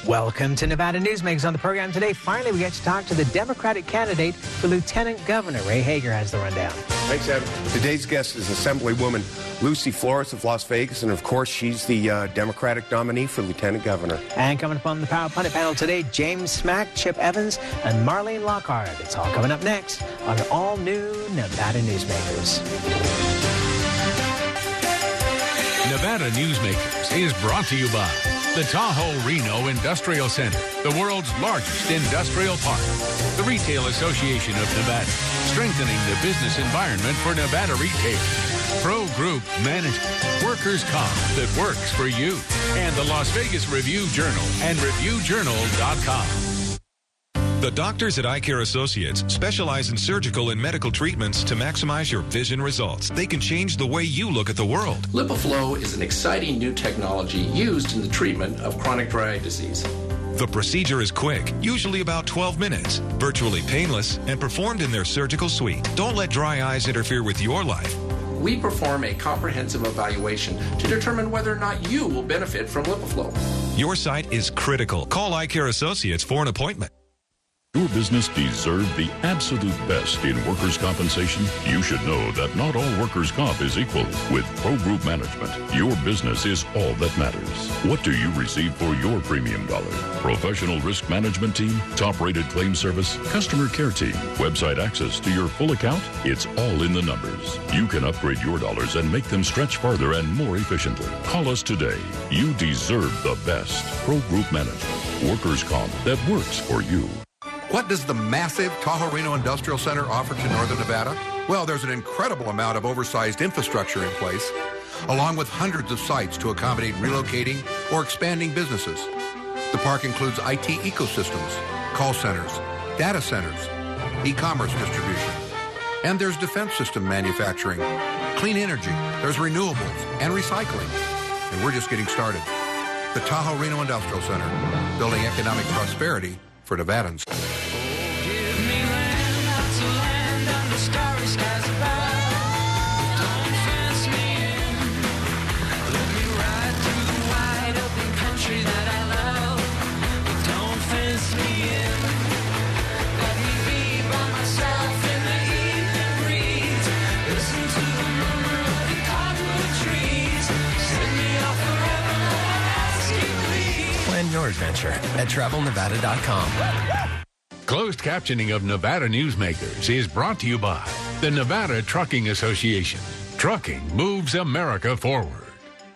Welcome to Nevada Newsmakers. On the program today, finally we get to talk to the Democratic candidate for Lieutenant Governor. Ray Hager has the rundown. Thanks, Adam. Today's guest is Assemblywoman Lucy Flores of Las Vegas, and of course, she's the Democratic nominee for Lieutenant Governor. And coming up on the Power Pundit panel today, James Smack, Chip Evans, and Marlene Lockhart. It's all coming up next on the all-new Nevada Newsmakers. Nevada Newsmakers is brought to you by the Tahoe Reno Industrial Center, the world's largest industrial park. The Retail Association of Nevada, strengthening the business environment for Nevada retailers. Pro Group Management, workers' comp that works for you. And the Las Vegas Review-Journal and ReviewJournal.com. The doctors at Eye Care Associates specialize in surgical and medical treatments to maximize your vision results. They can change the way you look at the world. LipiFlow is an exciting new technology used in the treatment of chronic dry eye disease. The procedure is quick, usually about 12 minutes, virtually painless, and performed in their surgical suite. Don't let dry eyes interfere with your life. We perform a comprehensive evaluation to determine whether or not you will benefit from LipiFlow. Your sight is critical. Call Eye Care Associates for an appointment. Your business deserves the absolute best in workers' compensation. You should know that not all workers' comp is equal. With Pro Group Management, your business is all that matters. What do you receive for your premium dollar? Professional risk management team, top-rated claim service, customer care team, website access to your full account? It's all in the numbers. You can upgrade your dollars and make them stretch farther and more efficiently. Call us today. You deserve the best. Pro Group Management, workers' comp that works for you. What does the massive Tahoe Reno Industrial Center offer to Northern Nevada? Well, there's an incredible amount of oversized infrastructure in place, along with hundreds of sites to accommodate relocating or expanding businesses. The park includes IT ecosystems, call centers, data centers, e-commerce distribution, and there's defense system manufacturing, clean energy, there's renewables, and recycling. And we're just getting started. The Tahoe Reno Industrial Center, building economic prosperity for Nevadans. Plan your adventure at TravelNevada.com. Closed captioning of Nevada Newsmakers is brought to you by the Nevada Trucking Association. Trucking moves America forward.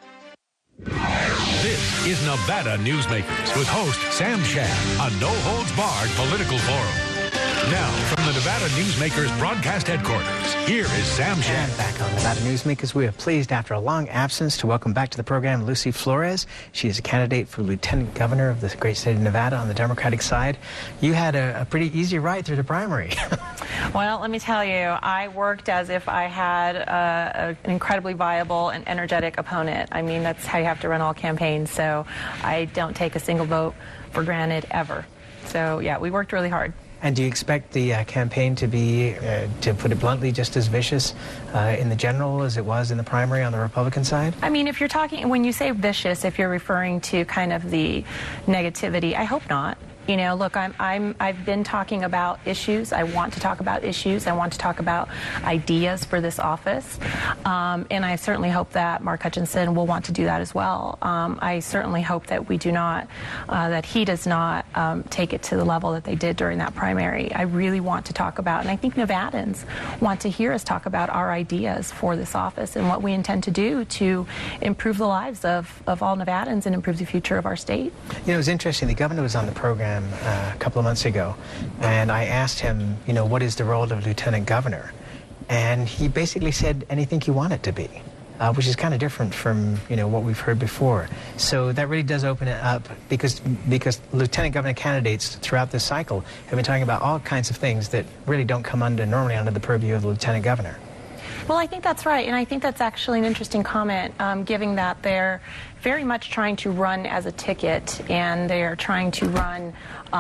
This is Nevada Newsmakers with host Sam Shad, a no-holds-barred political forum. Now, from the Nevada Newsmakers broadcast headquarters, here is Sam Shad. And back on Nevada Newsmakers, we are pleased after a long absence to welcome back to the program Lucy Flores. She is a candidate for Lieutenant Governor of the great state of Nevada on the Democratic side. You had a pretty easy ride through the primary. Well, let me tell you, I worked as if I had an incredibly viable and energetic opponent. I mean, that's how you have to run all campaigns, so I don't take a single vote for granted ever. So, yeah, we worked really hard. And do you expect the campaign to be, to put it bluntly, just as vicious in the general as it was in the primary on the Republican side? I mean, if you're talking, when you say vicious, if you're referring to kind of the negativity, I hope not. You know, look, I've been talking about issues. I want to talk about issues. I want to talk about ideas for this office. And I certainly hope that Mark Hutchinson will want to do that as well. I certainly hope that we do not, that he does not take it to the level that they did during that primary. I really want to talk about, and I think Nevadans want to hear us talk about our ideas for this office and what we intend to do to improve the lives of all Nevadans and improve the future of our state. You know, it was interesting. The governor was on the program a couple of months ago, and I asked him, you know, what is the role of lieutenant governor? And he basically said anything you want it to be, which is kind of different from, you know, what we've heard before. So that really does open it up, because lieutenant governor candidates throughout this cycle have been talking about all kinds of things that really don't come normally under the purview of the lieutenant governor. Well, I think that's right, and I think that's actually an interesting comment, given that they're very much trying to run as a ticket, and they're trying to run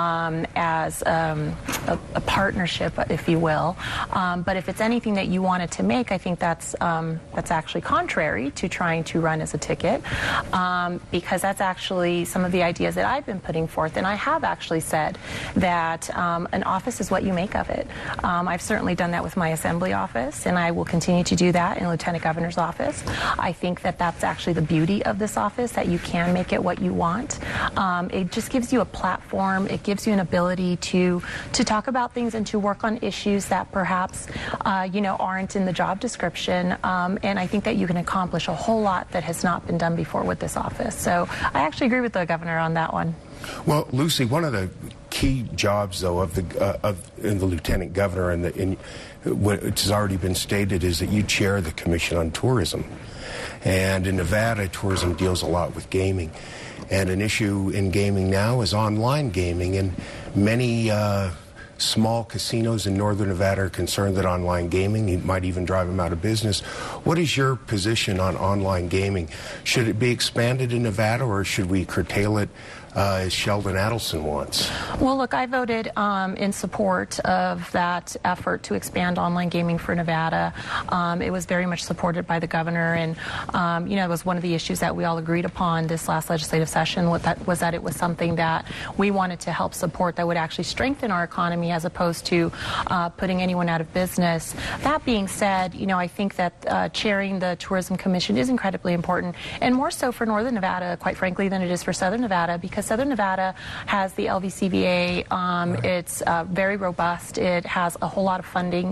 as a partnership, if you will. But if it's anything that you wanted to make, I think that's actually contrary to trying to run as a ticket, because that's actually some of the ideas that I've been putting forth, and I have actually said that an office is what you make of it. I've certainly done that with my assembly office, and I will continue to do that in the Lieutenant Governor's office. I think that that's actually the beauty of this office, that you can make it what you want. It just gives you a platform. It gives you an ability to talk about things and to work on issues that perhaps aren't in the job description. And I think that you can accomplish a whole lot that has not been done before with this office. So I actually agree with the governor on that one. Well, Lucy, one of the key jobs, though, of the lieutenant governor, and what has already been stated, is that you chair the Commission on Tourism. And in Nevada, tourism deals a lot with gaming. And an issue in gaming now is online gaming. And many small casinos in northern Nevada are concerned that online gaming might even drive them out of business. What is your position on online gaming? Should it be expanded in Nevada, or should we curtail it as Sheldon Adelson wants? Well, look, I voted in support of that effort to expand online gaming for Nevada. It was very much supported by the governor, and it was one of the issues that we all agreed upon this last legislative session, was that it was something that we wanted to help support, that would actually strengthen our economy as opposed to putting anyone out of business. That being said, I think that chairing the Tourism Commission is incredibly important, and more so for Northern Nevada, quite frankly, than it is for Southern Nevada, because Southern Nevada has the LVCVA. It's very robust. It has a whole lot of funding.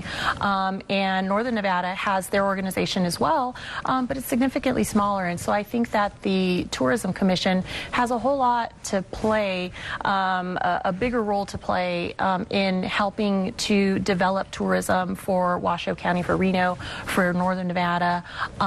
And Northern Nevada has their organization as well, but it's significantly smaller. And so I think that the Tourism Commission has a whole lot to play, a bigger role to play in helping to develop tourism for Washoe County, for Reno, for Northern Nevada,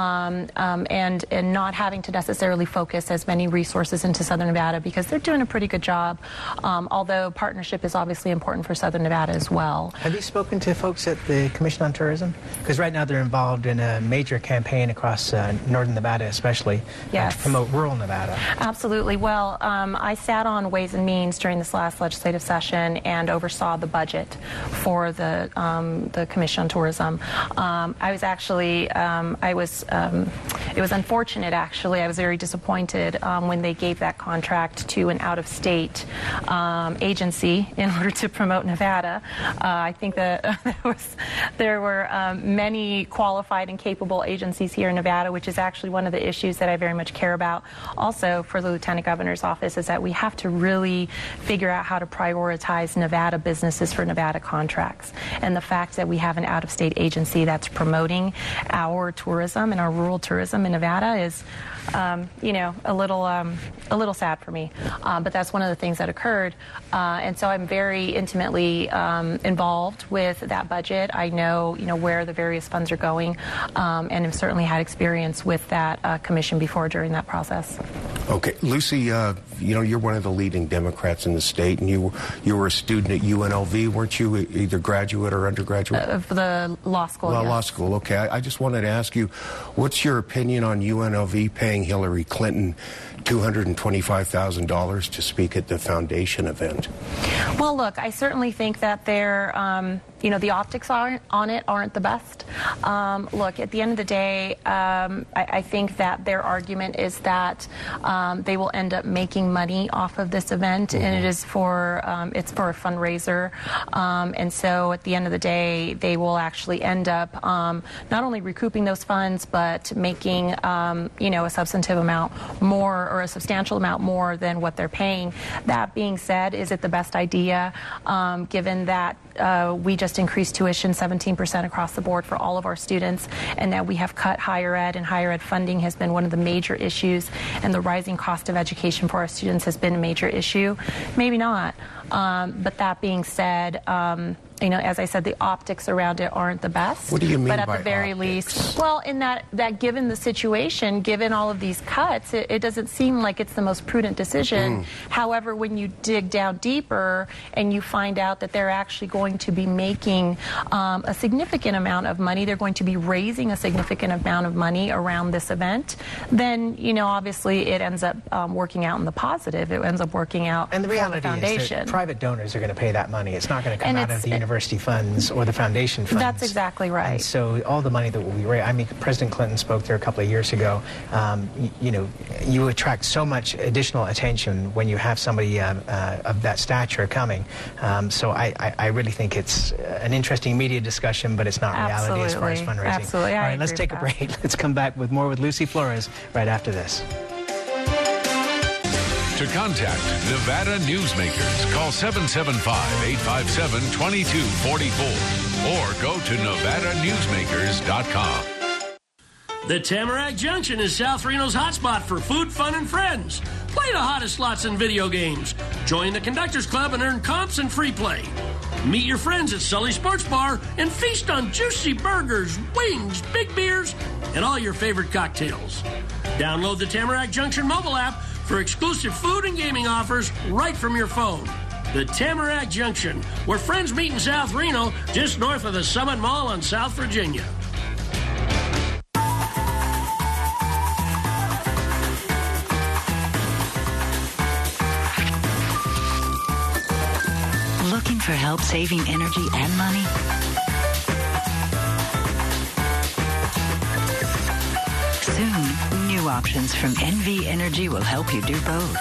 and not having to necessarily focus as many resources into Southern Nevada, because they're doing a pretty good job, although partnership is obviously important for Southern Nevada as well. Have you spoken to folks at the Commission on Tourism? Because right now they're involved in a major campaign across northern Nevada, especially, to promote rural Nevada. Absolutely. Well, I sat on Ways and Means during this last legislative session and oversaw the budget for the Commission on Tourism. I was actually, it was unfortunate, actually. I was very disappointed when they gave that contract to an out-of-state agency in order to promote Nevada. I think that there were many qualified and capable agencies here in Nevada, which is actually one of the issues that I very much care about. Also, for the Lieutenant Governor's office, is that we have to really figure out how to prioritize Nevada businesses for Nevada contracts. And the fact that we have an out-of-state agency that's promoting our tourism and our rural tourism in Nevada is, a little sad for me. But that's one of the things that occurred. And so I'm very intimately involved with that budget. I know, where the various funds are going, and have certainly had experience with that commission before during that process. Okay, Lucy, you're one of the leading Democrats in the state, and you were a student at UNLV, weren't you? Either graduate or undergraduate? Of the law school. Well, yes. Law school. Okay, I just wanted to ask you, what's your opinion on UNLV paying Hillary Clinton $225,000 to speak at the foundation event? Well, look, I certainly think that they're, the optics aren't the best. Look, at the end of the day, I think that their argument is that they will end up making money off of this event, and it is it's for a fundraiser. And so at the end of the day, they will actually end up not only recouping those funds, but making, a substantive amount more, or a substantial amount more than what they're paying. That being said, is it the best idea, given that we just increased tuition 17% across the board for all of our students, and that we have cut higher ed, and higher ed funding has been one of the major issues, and the rising cost of education for our students has been a major issue? Maybe not. But that being said, as I said, the optics around it aren't the best. What do you mean But at by the very optics? least, well, in that given the situation, given all of these cuts, it doesn't seem like it's the most prudent decision. However, when you dig down deeper and you find out that they're actually going to be making a significant amount of money, they're going to be raising a significant amount of money around this event, then, obviously it ends up working out in the positive. It ends up working out And the for reality the foundation. is that private donors are going to pay that money. It's not going to come out of the university funds or the foundation funds. That's exactly right. And so all the money that will be raised, I mean, President Clinton spoke there a couple of years ago. You attract so much additional attention when you have somebody of that stature coming. So I really think it's an interesting media discussion, but it's not reality as far as fundraising. Absolutely. All right, let's take a break. Let's come back with more with Lucy Flores right after this. To contact Nevada Newsmakers, call 775-857-2244 or go to NevadaNewsmakers.com. The Tamarack Junction is South Reno's hotspot for food, fun, and friends. Play the hottest slots and video games. Join the Conductors Club and earn comps and free play. Meet your friends at Sully Sports Bar and feast on juicy burgers, wings, big beers, and all your favorite cocktails. Download the Tamarack Junction mobile app for exclusive food and gaming offers right from your phone. The Tamarack Junction, where friends meet in South Reno, just north of the Summit Mall on South Virginia. Looking for help saving energy and money? Soon, new options from NV Energy will help you do both.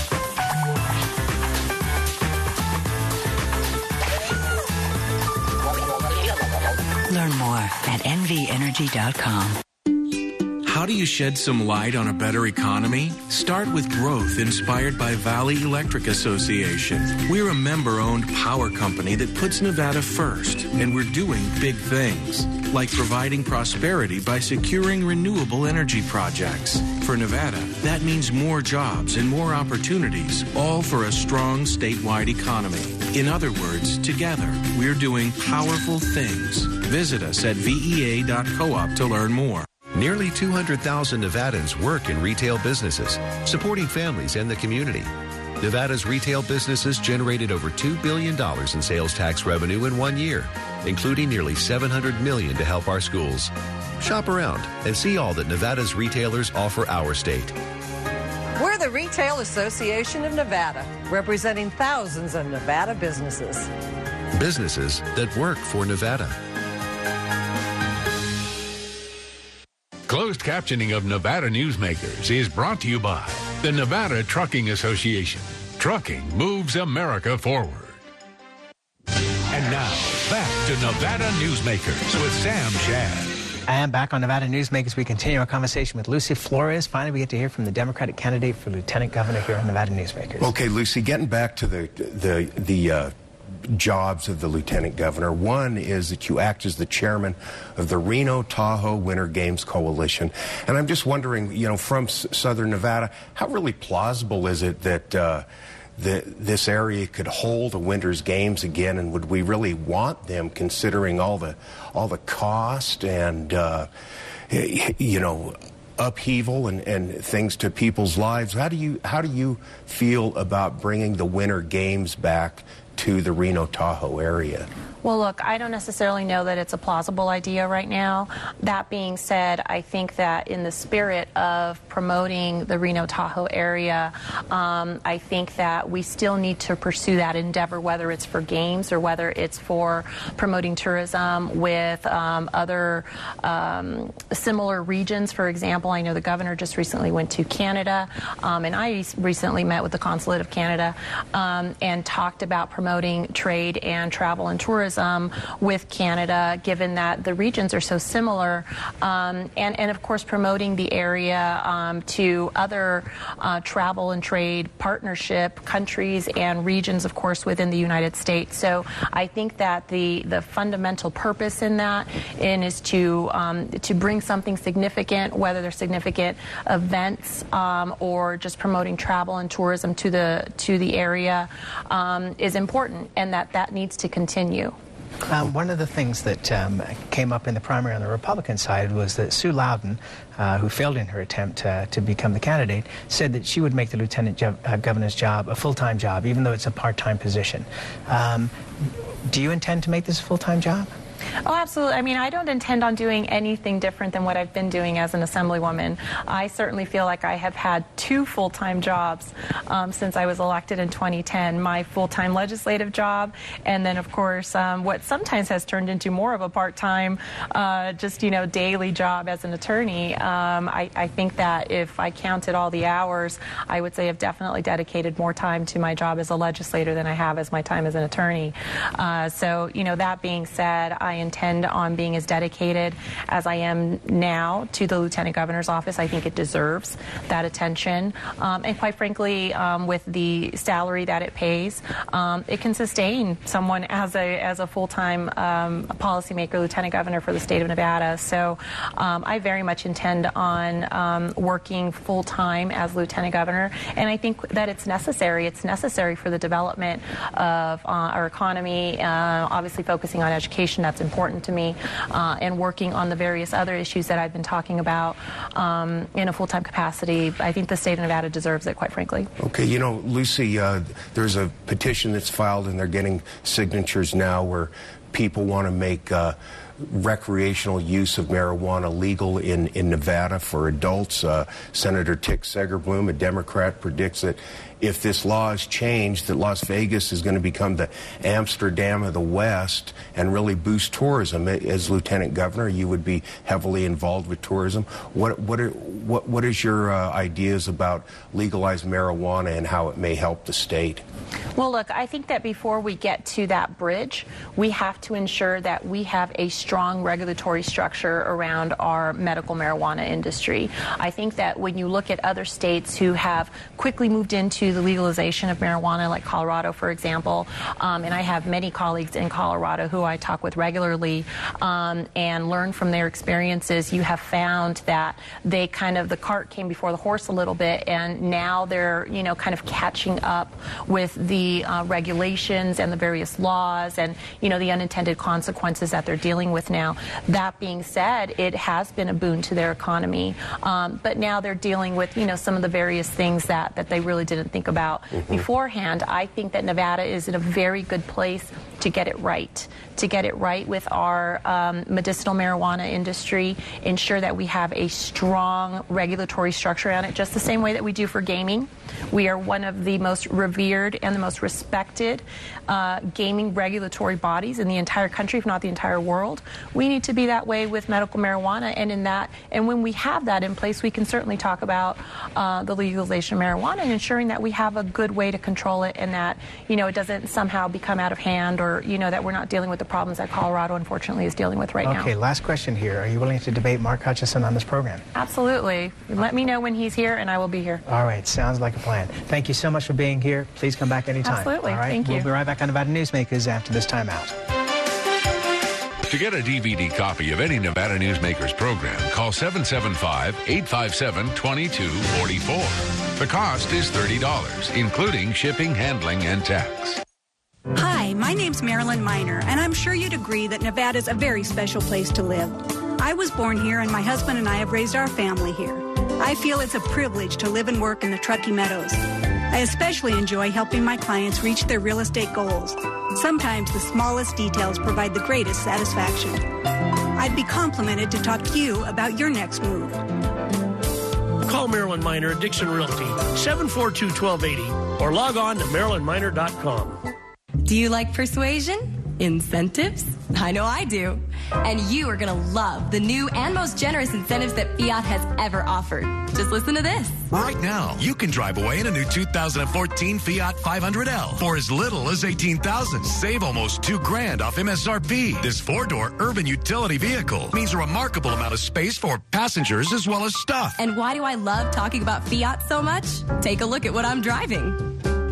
Learn more at nvenergy.com. How do you shed some light on a better economy? Start with growth inspired by Valley Electric Association. We're a member-owned power company that puts Nevada first, and we're doing big things, like providing prosperity by securing renewable energy projects. For Nevada, that means more jobs and more opportunities, all for a strong statewide economy. In other words, together, we're doing powerful things. Visit us at vea.coop to learn more. Nearly 200,000 Nevadans work in retail businesses, supporting families and the community. Nevada's retail businesses generated over $2 billion in sales tax revenue in 1 year, including nearly $700 million to help our schools. Shop around and see all that Nevada's retailers offer our state. We're the Retail Association of Nevada, representing thousands of Nevada businesses. Businesses that work for Nevada. Closed captioning of Nevada Newsmakers is brought to you by the Nevada Trucking Association. Trucking moves America forward. And now, back to Nevada Newsmakers with Sam Shad. And back on Nevada Newsmakers, we continue our conversation with Lucy Flores. Finally, we get to hear from the Democratic candidate for Lieutenant Governor here on Nevada Newsmakers. Okay, Lucy, getting back to the jobs of the Lieutenant Governor. One is that you act as the chairman of the Reno Tahoe Winter Games Coalition. And I'm just wondering, from Southern Nevada, how really plausible is it that this area could hold the Winter's Games again, and would we really want them, considering all the cost and upheaval and things to people's lives? How do you feel about bringing the Winter Games back to the Reno Tahoe area? Well, look, I don't necessarily know that it's a plausible idea right now. That being said, I think that in the spirit of promoting the Reno Tahoe area, I think that we still need to pursue that endeavor, whether it's for games or whether it's for promoting tourism with other similar regions. For example, I know the governor just recently went to Canada, and I recently met with the Consulate of Canada and talked about promoting trade and travel and tourism with Canada, given that the regions are so similar, and of course promoting the area to other travel and trade partnership countries and regions, of course, within the United States. So I think that the fundamental purpose in that is to bring something significant, whether they're significant events or just promoting travel and tourism to the area, is important, and that needs to continue. One of the things that came up in the primary on the Republican side was that Sue Loudon, who failed in her attempt to become the candidate, said that she would make the lieutenant governor's job a full-time job, even though it's a part-time position. Do you intend to make this a full-time job? Oh, absolutely. I mean, I don't intend on doing anything different than what I've been doing as an assemblywoman. I certainly feel like I have had 2 full-time jobs since I was elected in 2010. My full-time legislative job, and then, of course, what sometimes has turned into more of a part-time, daily job as an attorney. I think that if I counted all the hours, I would say I've definitely dedicated more time to my job as a legislator than I have as my time as an attorney. That being said, I intend on being as dedicated as I am now to the Lieutenant Governor's office. I think it deserves that attention. And quite frankly, with the salary that it pays, it can sustain someone as a full-time policymaker, Lieutenant Governor for the state of Nevada. So I very much intend on working full-time as Lieutenant Governor. And I think that it's necessary. It's necessary for the development of our economy, obviously focusing on education. That's important to me, and working on the various other issues that I've been talking about in a full-time capacity. I think the state of Nevada deserves it, quite frankly. Okay, Lucy, there's a petition that's filed, and they're getting signatures now where people want to make recreational use of marijuana legal in Nevada for adults. Senator Tick Segerbloom, a Democrat, predicts that if this law is changed, that Las Vegas is going to become the Amsterdam of the West and really boost tourism. As Lieutenant Governor, you would be heavily involved with tourism. What is your ideas about legalized marijuana and how it may help the state? Well, look, I think that before we get to that bridge, we have to ensure that we have a strong regulatory structure around our medical marijuana industry. I think that when you look at other states who have quickly moved into the legalization of marijuana, like Colorado, for example, and I have many colleagues in Colorado who I talk with regularly and learn from their experiences, you have found that the cart came before the horse a little bit, and now they're, kind of catching up with the regulations and the various laws and, the unintended consequences that they're dealing with now. That being said, it has been a boon to their economy, but now they're dealing with, some of the various things that they really didn't think about beforehand. I think that Nevada is in a very good place to get it right with our medicinal marijuana industry, ensure that we have a strong regulatory structure on it, just the same way that we do for gaming. We are one of the most revered and the most respected gaming regulatory bodies in the entire country, if not the entire world. We need to be that way with medical marijuana, and when we have that in place, we can certainly talk about the legalization of marijuana and ensuring that we have a good way to control it, and that, it doesn't somehow become out of hand, or, that we're not dealing with the problems that Colorado, unfortunately, is dealing with right now. Okay, last question here. Are you willing to debate Mark Hutchison on this program? Absolutely. Let me know when he's here, and I will be here. All right, sounds like a plan. Thank you so much for being here. Please come back anytime. Absolutely. All right? Thank you. We'll be right back on Nevada Newsmakers after this timeout. To get a DVD copy of any Nevada Newsmakers program, call 775-857-2244. The cost is $30, including shipping, handling, and tax. Hi, my name's Marilyn Miner, and I'm sure you'd agree that Nevada's a very special place to live. I was born here, and my husband and I have raised our family here. I feel it's a privilege to live and work in the Truckee Meadows. I especially enjoy helping my clients reach their real estate goals. Sometimes the smallest details provide the greatest satisfaction. I'd be complimented to talk to you about your next move. Call Marilyn Miner at Dixon Realty, 742-1280, or log on to marilynminer.com. Do you like persuasion? Incentives? I know I do. And you are going to love the new and most generous incentives that Fiat has ever offered. Just listen to this. Right now, you can drive away in a new 2014 Fiat 500L for as little as $18,000. Save almost $2,000 off MSRP. This four-door urban utility vehicle means a remarkable amount of space for passengers as well as stuff. And why do I love talking about Fiat so much? Take a look at what I'm driving.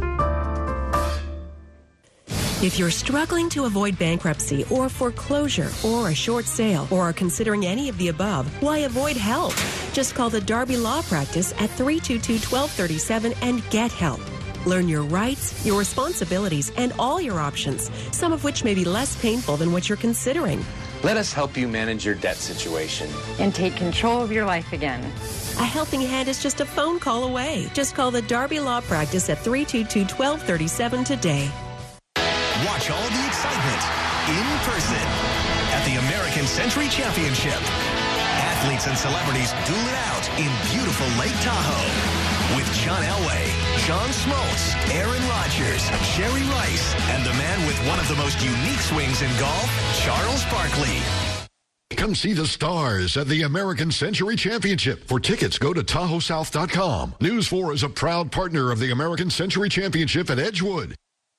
If you're struggling to avoid bankruptcy or foreclosure or a short sale or are considering any of the above, why avoid help? Just call the Darby Law Practice at 322-1237 and get help. Learn your rights, your responsibilities, and all your options, some of which may be less painful than what you're considering. Let us help you manage your debt situation. And take control of your life again. A helping hand is just a phone call away. Just call the Darby Law Practice at 322-1237 today. Watch all the excitement in person at the American Century Championship. Athletes and celebrities duel it out in beautiful Lake Tahoe with John Elway, John Smoltz, Aaron Rodgers, Sherry Rice, and the man with one of the most unique swings in golf, Charles Barkley. Come see the stars at the American Century Championship. For tickets, go to TahoeSouth.com. News 4 is a proud partner of the American Century Championship at Edgewood.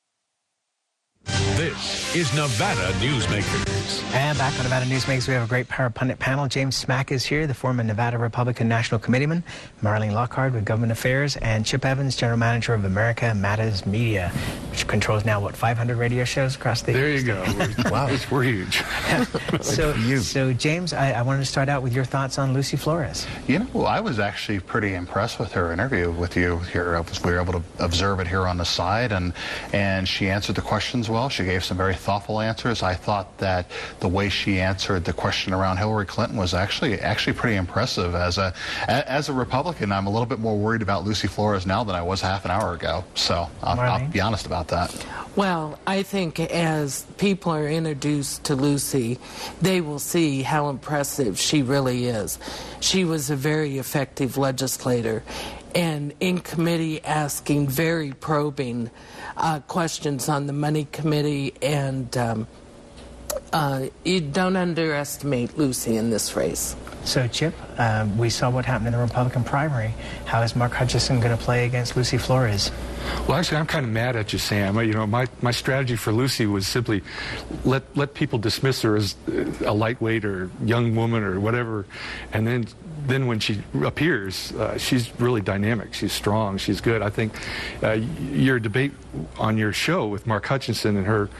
This is Nevada Newsmakers. And back on Nevada Newsmakers, we have a great Power Pundit panel. James Smack is here, the former Nevada Republican National Committeeman, Marlene Lockhart with Government Affairs, and Chip Evans, General Manager of America Matters Media, which controls now, 500 radio shows across the There you go. Wow. We're huge. So, James, I wanted to start out with your thoughts on Lucy Flores. You know, I was actually pretty impressed with her interview with you here. We were able to observe it here on the side, and she answered the questions well. She gave some very thoughtful answers. I thought that the way she answered the question around Hillary Clinton was actually pretty impressive. As a Republican, I'm a little bit more worried about Lucy Flores now than I was half an hour ago. So I'll be honest about that. Well, I think as people are introduced to Lucy, they will see how impressive she really is. She was a very effective legislator, and in committee asking very probing questions on the Money Committee, and you don't underestimate Lucy in this race. So, Chip, we saw what happened in the Republican primary. How is Mark Hutchison going to play against Lucy Flores? Well, actually, I'm kind of mad at you, Sam. You know, my strategy for Lucy was simply let people dismiss her as a lightweight or young woman or whatever, and then when she appears, she's really dynamic. She's strong. She's good. I think your debate on your show with Mark Hutchison and her,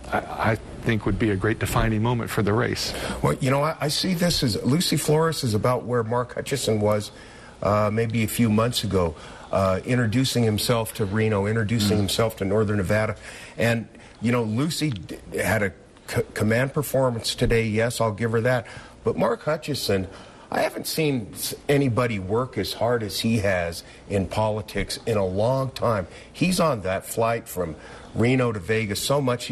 I think would be a great defining moment for the race. Well, you know, I see this as Lucy Flores is about where Mark Hutchison was maybe a few months ago, introducing himself to Reno, introducing himself to Northern Nevada. And, you know, Lucy had a command performance today. Yes, I'll give her that. But Mark Hutchison, I haven't seen anybody work as hard as he has in politics in a long time. He's on that flight from Reno to Vegas so much.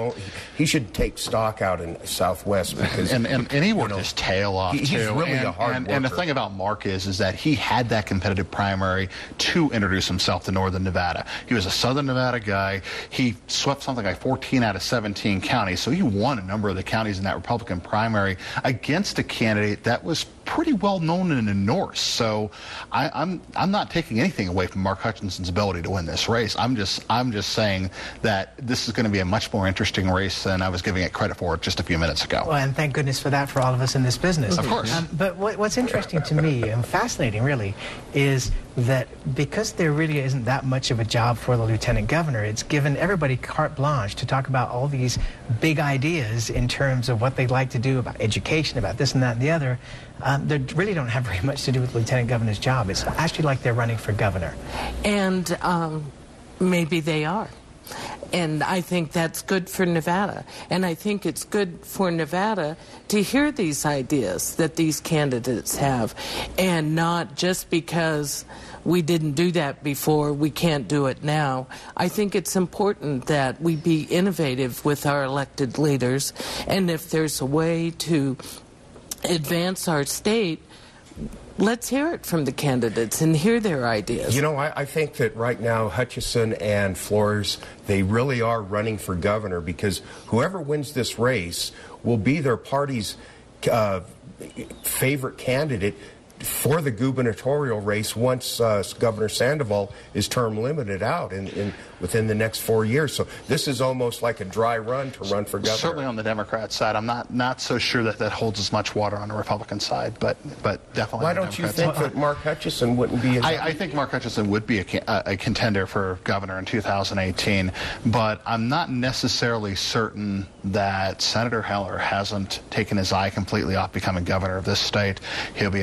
He should take stock out in Southwest because and he worked his tail off he's too. Really a hard worker. And the thing about Mark is that he had that competitive primary to introduce himself to Northern Nevada. He was a Southern Nevada guy. He swept something like 14 out of 17 counties, so he won a number of the counties in that Republican primary against a candidate that was pretty well known in the North. So I'm not taking anything away from Mark Hutchinson's ability to win this race. I'm just saying that this is going to be a much more interesting race than I was giving it credit for just a few minutes ago. Well, and thank goodness for that for all of us in this business. Of course. But what's interesting to me and fascinating really is that because there really isn't that much of a job for the lieutenant governor, it's given everybody carte blanche to talk about all these big ideas in terms of what they'd like to do about education, about this and that and the other. They really don't have very much to do with the lieutenant governor's job. It's actually like they're running for governor. And maybe they are. And I think that's good for Nevada. And I think it's good for Nevada to hear these ideas that these candidates have, and not just because we didn't do that before, we can't do it now. I think it's important that we be innovative with our elected leaders, and if there's a way to advance our state, let's hear it from the candidates and hear their ideas. You know, I think that right now Hutchison and Flores, they really are running for governor because whoever wins this race will be their party's favorite candidate for the gubernatorial race once Governor Sandoval is term limited out within the next 4 years. So this is almost like a dry run to run for governor. Certainly on the Democrat side. I'm not so sure that holds as much water on the Republican side, but definitely Why on the don't you Democrat think that Mark Hutchison wouldn't be I think Mark Hutchison would be a contender for governor in 2018, but I'm not necessarily certain that Senator Heller hasn't taken his eye completely off becoming governor of this state. He'll be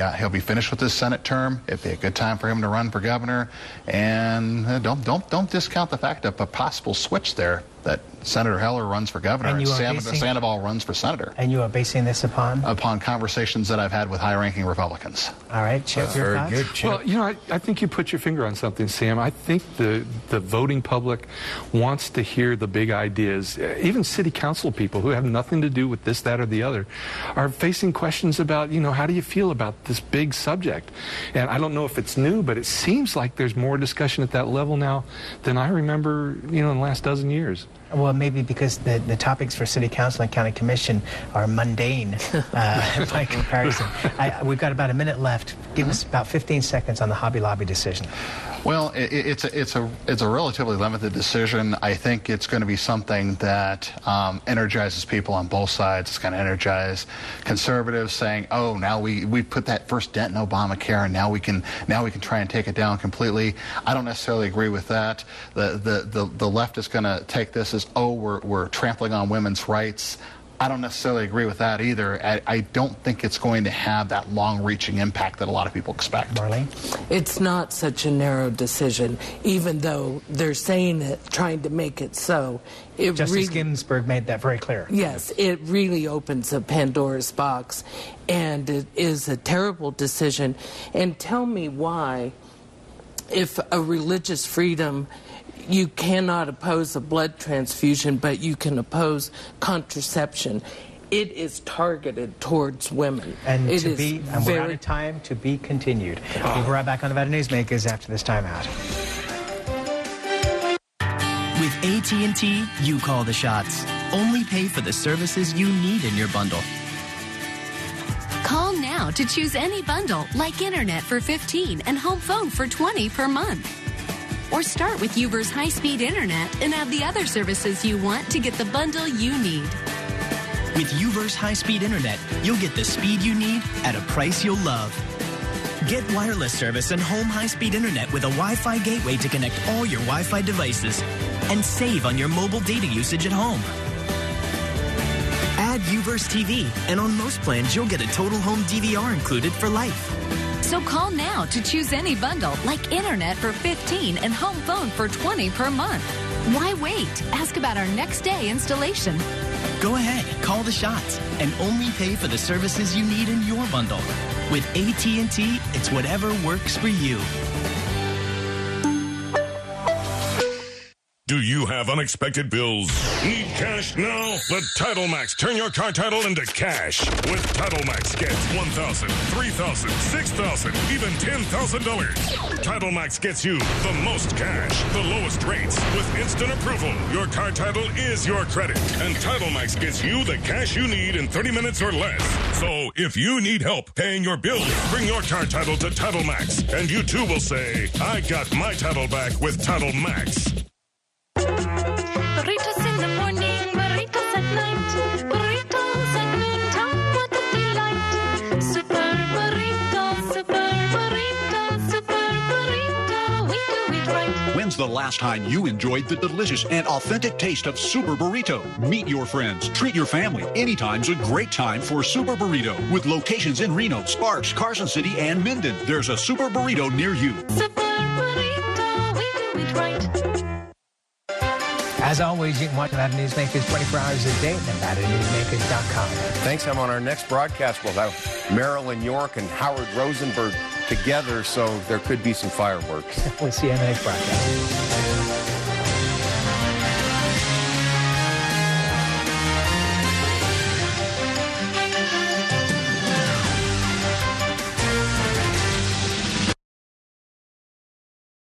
finished with his Senate term. It'd be a good time for him to run for governor. And don't discount the fact of a possible switch there, that Senator Heller runs for governor and Sandoval runs for senator. And you are basing this upon? Upon conversations that I've had with high-ranking Republicans. All right, Chip, your thoughts? Good, Chip. Well, you know, I think you put your finger on something, Sam. I think the voting public wants to hear the big ideas. Even city council people who have nothing to do with this, that, or the other are facing questions about, you know, how do you feel about this big subject? And I don't know if it's new, but it seems like there's more discussion at that level now than I remember, you know, in the last dozen years. Well, maybe because the topics for City Council and County Commission are mundane by comparison. We've got about a minute left. Give us about 15 seconds on the Hobby Lobby decision. Well, it's a relatively limited decision. I think it's going to be something that energizes people on both sides. It's going to energize conservatives saying, "Oh, now we put that first dent in Obamacare, and now we can try and take it down completely." I don't necessarily agree with that. The left is going to take this as, "Oh, we're trampling on women's rights." I don't necessarily agree with that either. I don't think it's going to have that long-reaching impact that a lot of people expect. Marlene? It's not such a narrow decision, even though they're saying it, trying to make it so. Justice Ginsburg made that very clear. Yes, it really opens a Pandora's box, and it is a terrible decision. And tell me why, if a religious freedom, you cannot oppose a blood transfusion, but you can oppose contraception. It is targeted towards women. And we're out of time, to be continued. We'll be right back on Nevada Newsmakers after this timeout. With AT&T, you call the shots. Only pay for the services you need in your bundle. Call now to choose any bundle, like internet for $15 and home phone for $20 per month. Or start with Uber's high-speed internet and have the other services you want to get the bundle you need. With Uber's high-speed internet, you'll get the speed you need at a price you'll love. Get wireless service and home high-speed internet with a Wi-Fi gateway to connect all your Wi-Fi devices. And save on your mobile data usage at home. Add Uverse TV, and on most plans, you'll get a total home DVR included for life. So call now to choose any bundle, like internet for $15 and home phone for $20 per month. Why wait? Ask about our next day installation. Go ahead, call the shots, and only pay for the services you need in your bundle. With AT&T, it's whatever works for you. Do you have unexpected bills? Need cash now? Let Title Max turn your car title into cash. With Title Max, get $1,000, $3,000, $6,000, even $10,000. Title Max gets you the most cash, the lowest rates, with instant approval. Your car title is your credit, and Title Max gets you the cash you need in 30 minutes or less. So if you need help paying your bills, bring your car title to Title Max, and you too will say, "I got my title back with Title Max." Burritos in the morning, burritos at night, burritos at noontime, what a delight. Super burrito, super burrito, super burrito, we do it right. When's the last time you enjoyed the delicious and authentic taste of Super Burrito? Meet your friends, treat your family. Anytime's a great time for Super Burrito. With locations in Reno, Sparks, Carson City, and Minden, there's a Super Burrito near you. Super burrito, we do it right. As always, you can watch Nevada Newsmakers 24 hours a day at NevadaNewsmakers.com. Thanks. I'm on our next broadcast. We'll have Marilyn York and Howard Rosenberg together, so there could be some fireworks. We'll see you on the next broadcast.